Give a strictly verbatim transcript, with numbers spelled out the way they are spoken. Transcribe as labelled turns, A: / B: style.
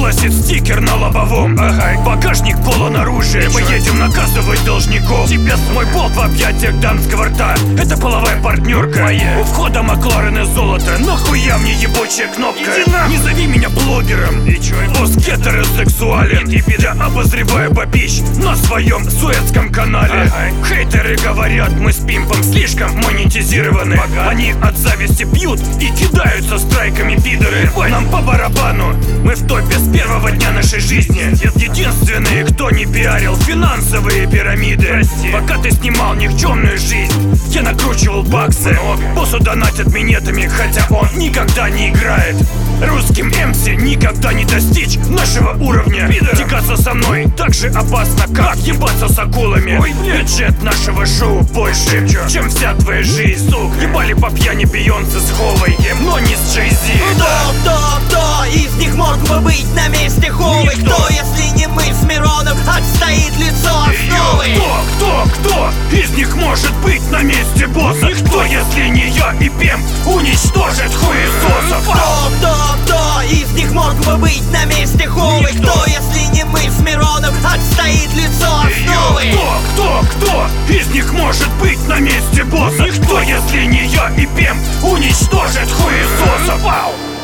A: гласит стикер на лобовом. Ага, багажник полон оружия. Мы едем наказывать должников. Тебе мой болт в объятиях дамского рта. Это половая партнерка моя. У входа Макларен и золото. Нахуя мне ебучая кнопка? Не зови меня блогером. И чё? Босс гетеросексуален. Я обозреваю бабищ на своем суэцком канале. Ага. Хейтеры говорят, мы с пимпом слишком монетизированы. Ага. Они от зависти пьют и кидаются страйками пидоры. Ой, нам по барабану. Мы в топе с первого дня нашей жизни. Единственные, кто не пиарил финансовые пирамиды. Прости. Пока ты снимал никчемную жизнь, я накручивал баксы. Много. Боссу донатят минетами, хотя он никогда не играет. Русским эм си никогда не достичь нашего уровня. Пидор. Тягаться со мной так же опасно, как ебаться с акулами. Ой, бюджет нашего шоу больше, чем вся твоя жизнь, сук. Ебали по пьяни Бейонсе с Ховой, но не с Джей Зи.
B: Кто, кто, кто из них мог бы быть на месте Ховы? Кто, если не мы с Мироном, отстоит лицо основы?
A: Кто, кто, кто из них может быть на месте босса? Кто, если не я и Пем, уничтожит хуесосов?
B: Кто, кто, кто из них мог бы быть на месте Ховы? Кто, если не мы с Мироном, отстоит лицо основы?
A: Кто, кто, кто из них может быть на месте босса? Кто, если не я и Пем, уничтожит хуесосов?